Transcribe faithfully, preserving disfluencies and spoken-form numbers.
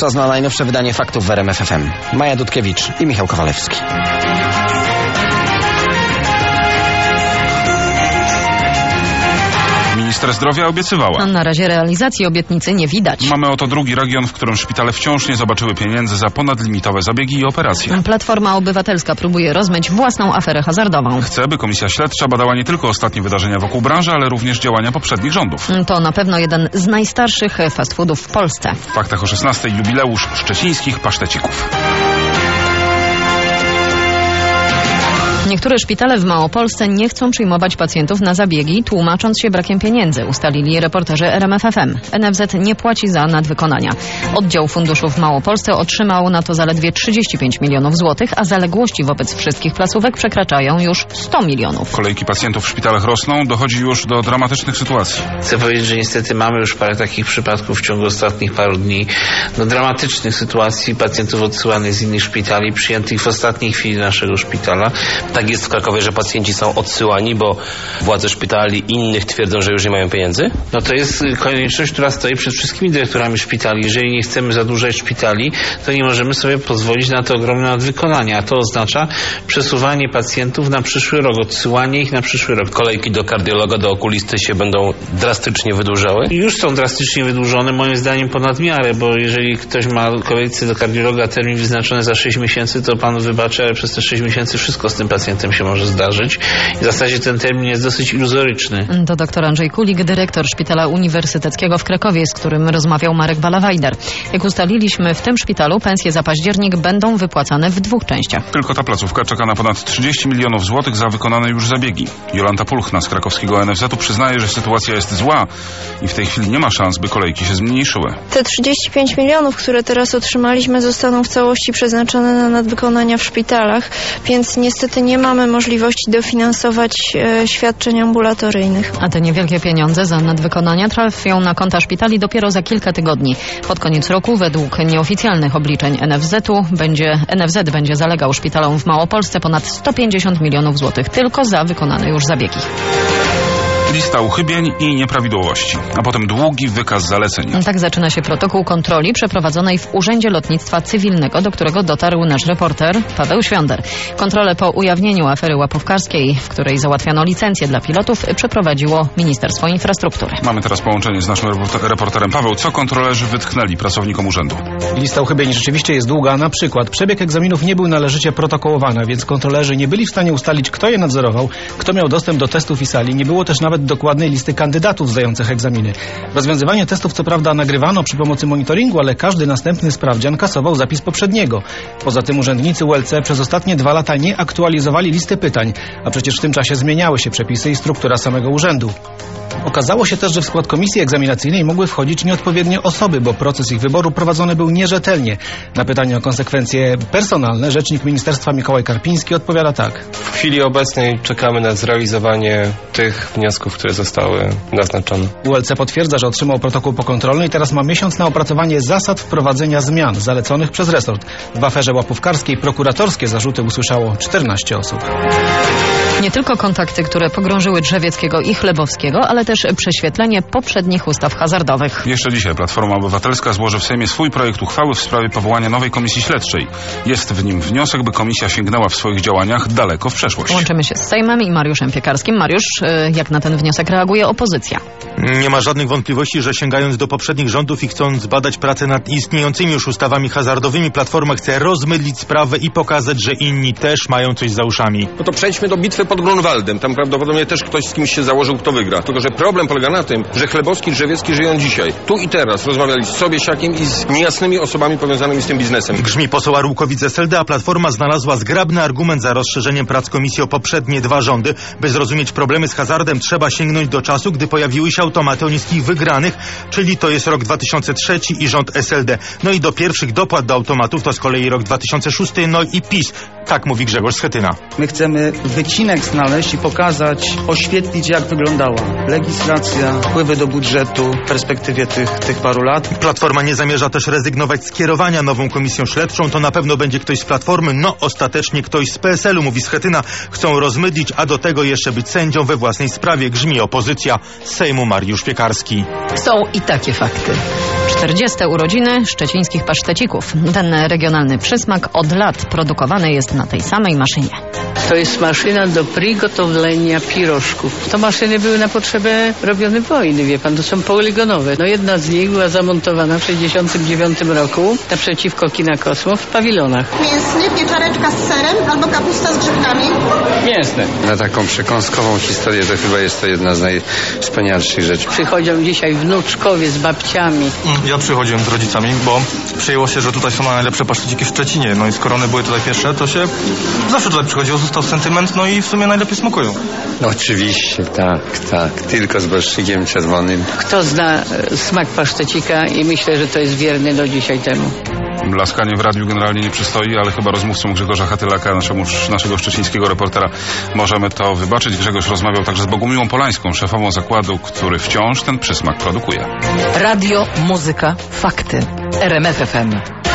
Czas na najnowsze wydanie faktów w R M F F M. Maja Dudkiewicz i Michał Kowalewski. Minister zdrowia obiecywała. Na razie realizacji obietnicy nie widać. Mamy oto drugi region, w którym szpitale wciąż nie zobaczyły pieniędzy za ponadlimitowe zabiegi i operacje. Platforma Obywatelska próbuje rozmyć własną aferę hazardową. Chce, by komisja śledcza badała nie tylko ostatnie wydarzenia wokół branży, ale również działania poprzednich rządów. To na pewno jeden z najstarszych fast foodów w Polsce. W faktach o szesnastej jubileusz szczecińskich pasztecików. Niektóre szpitale w Małopolsce nie chcą przyjmować pacjentów na zabiegi, tłumacząc się brakiem pieniędzy, ustalili reporterzy R M F F M. N F Z nie płaci za nadwykonania. Oddział funduszu w Małopolsce otrzymał na to zaledwie trzydzieści pięć milionów złotych, a zaległości wobec wszystkich placówek przekraczają już sto milionów. Kolejki pacjentów w szpitalach rosną, dochodzi już do dramatycznych sytuacji. Chcę powiedzieć, że niestety mamy już parę takich przypadków w ciągu ostatnich paru dni, no dramatycznych sytuacji pacjentów odsyłanych z innych szpitali, przyjętych w ostatniej chwili naszego szpitala. Tak jest w Krakowie, że pacjenci są odsyłani, bo władze szpitali innych twierdzą, że już nie mają pieniędzy? No to jest konieczność, która stoi przed wszystkimi dyrektorami szpitali. Jeżeli nie chcemy zadłużać szpitali, to nie możemy sobie pozwolić na te ogromne nadwykonania. A to oznacza przesuwanie pacjentów na przyszły rok, odsyłanie ich na przyszły rok. Kolejki do kardiologa, do okulisty się będą drastycznie wydłużały? Już są drastycznie wydłużone, moim zdaniem ponad miarę, bo jeżeli ktoś ma kolejce do kardiologa termin wyznaczony za sześć miesięcy, to pan wybaczy, ale przez te sześć miesięcy wszystko z tym pacjentem się może zdarzyć. W zasadzie ten termin jest dosyć iluzoryczny. To dr Andrzej Kulik, dyrektor Szpitala Uniwersyteckiego w Krakowie, z którym rozmawiał Marek Balawajder. Jak ustaliliśmy, w tym szpitalu pensje za październik będą wypłacane w dwóch częściach. Tylko ta placówka czeka na ponad trzydzieści milionów złotych za wykonane już zabiegi. Jolanta Pulchna z krakowskiego N F Z-u przyznaje, że sytuacja jest zła i w tej chwili nie ma szans, by kolejki się zmniejszyły. Te trzydzieści pięć milionów, które teraz otrzymaliśmy, zostaną w całości przeznaczone na nadwykonania w szpitalach, więc niestety nie mamy możliwości dofinansować e, świadczeń ambulatoryjnych. A te niewielkie pieniądze za nadwykonania trafią na konta szpitali dopiero za kilka tygodni. Pod koniec roku, według nieoficjalnych obliczeń N F Z-u, będzie, N F Z będzie zalegał szpitalom w Małopolsce ponad sto pięćdziesiąt milionów złotych tylko za wykonane już zabiegi. Lista uchybień i nieprawidłowości, a potem długi wykaz zaleceń. Tak zaczyna się protokół kontroli przeprowadzonej w Urzędzie Lotnictwa Cywilnego, do którego dotarł nasz reporter Paweł Świąder. Kontrolę po ujawnieniu afery łapówkarskiej, w której załatwiano licencje dla pilotów, przeprowadziło Ministerstwo Infrastruktury. Mamy teraz połączenie z naszym reporterem. Paweł, co kontrolerzy wytknęli pracownikom urzędu? Lista uchybień rzeczywiście jest długa. Na przykład przebieg egzaminów nie był należycie protokołowany, więc kontrolerzy nie byli w stanie ustalić, kto je nadzorował, kto miał dostęp do testów i sali. Nie było też nawet dokładnej listy kandydatów zdających egzaminy. Rozwiązywanie testów co prawda nagrywano przy pomocy monitoringu, ale każdy następny sprawdzian kasował zapis poprzedniego. Poza tym urzędnicy U L C przez ostatnie dwa lata nie aktualizowali listy pytań, a przecież w tym czasie zmieniały się przepisy i struktura samego urzędu. Okazało się też, że w skład komisji egzaminacyjnej mogły wchodzić nieodpowiednie osoby, bo proces ich wyboru prowadzony był nierzetelnie. Na pytanie o konsekwencje personalne rzecznik ministerstwa Mikołaj Karpiński odpowiada tak. W chwili obecnej czekamy na zrealizowanie tych wniosków, które zostały naznaczone. U L C potwierdza, że otrzymał protokół pokontrolny i teraz ma miesiąc na opracowanie zasad wprowadzenia zmian zaleconych przez resort. W aferze łapówkarskiej prokuratorskie zarzuty usłyszało czternaście osób. Nie tylko kontakty, które pogrążyły Drzewieckiego i Chlebowskiego, ale też prześwietlenie poprzednich ustaw hazardowych. Jeszcze dzisiaj Platforma Obywatelska złoży w Sejmie swój projekt uchwały w sprawie powołania nowej komisji śledczej. Jest w nim wniosek, by komisja sięgnęła w swoich działaniach daleko w przeszłość. Łączymy się z Sejmem i Mariuszem Piekarskim. Mariusz, jak na ten wniosek reaguje opozycja? Nie ma żadnych wątpliwości, że sięgając do poprzednich rządów i chcąc badać pracę nad istniejącymi już ustawami hazardowymi, Platforma chce rozmydlić sprawę i pokazać, że inni też mają coś za uszami. No to przejdźmy do bitwy pod Grunwaldem. Tam prawdopodobnie też ktoś z kimś się założył, kto wygra. Tylko że problem polega na tym, że Chlebowski i Drzewiecki żyją dzisiaj. Tu i teraz rozmawiali z Sobiesiakiem i z niejasnymi osobami powiązanymi z tym biznesem. Grzmi poseł Arłukowicz z S L D, a Platforma znalazła zgrabny argument za rozszerzeniem prac komisji o poprzednie dwa rządy. By zrozumieć problemy z hazardem, trzeba sięgnąć do czasu, gdy pojawiły się automaty o niskich wygranych, czyli to jest rok dwa tysiące trzeci i rząd S L D. No i do pierwszych dopłat do automatów to z kolei rok dwa tysiące szósty, no i PiS. Tak mówi Grzegorz Schetyna. My chcemy wycinać rynek znaleźć i pokazać, oświetlić, jak wyglądała legislacja, wpływy do budżetu w perspektywie tych, tych paru lat. Platforma nie zamierza też rezygnować z kierowania nową komisją śledczą. To na pewno będzie ktoś z Platformy, no ostatecznie ktoś z P S L u, mówi Schetyna. Chcą rozmydlić, a do tego jeszcze być sędzią we własnej sprawie, grzmi opozycja. Z Sejmu Mariusz Piekarski. Są i takie fakty. czterdzieste urodziny szczecińskich pasztecików. Ten regionalny przysmak od lat produkowany jest na tej samej maszynie. To jest maszyna do przygotowania pirożków. To maszyny były na potrzebę robione wojny, wie pan, to są poligonowe. No jedna z nich była zamontowana w sześćdziesiątym dziewiątym roku naprzeciwko kina Kosmo w pawilonach. Mięsny, pieczareczka z serem albo kapusta z grzybkami. Mięsny. Na taką przekąskową historię to chyba jest to jedna z najwspanialszych rzeczy. Przychodzą dzisiaj wnuczkowie z babciami. Ja przychodziłem z rodzicami, bo przyjęło się, że tutaj są najlepsze paszteciki w Szczecinie. No i skoro one były tutaj pierwsze, to się zawsze tutaj przychodziło, został sentyment, no i w sumie najlepiej smakują. No oczywiście, tak, tak. Tylko z boszczykiem czerwonym. Kto zna e, smak pasztecika i myślę, że to jest wierny do dzisiaj temu. Blaskanie w radiu generalnie nie przystoi, ale chyba rozmówcą Grzegorza Hatylaka, naszemu, naszego szczecińskiego reportera, możemy to wybaczyć. Grzegorz rozmawiał także z Bogumiłą Polańską, szefową zakładu, który wciąż ten przysmak produkuje. Radio, muzyka, fakty. R M F F M.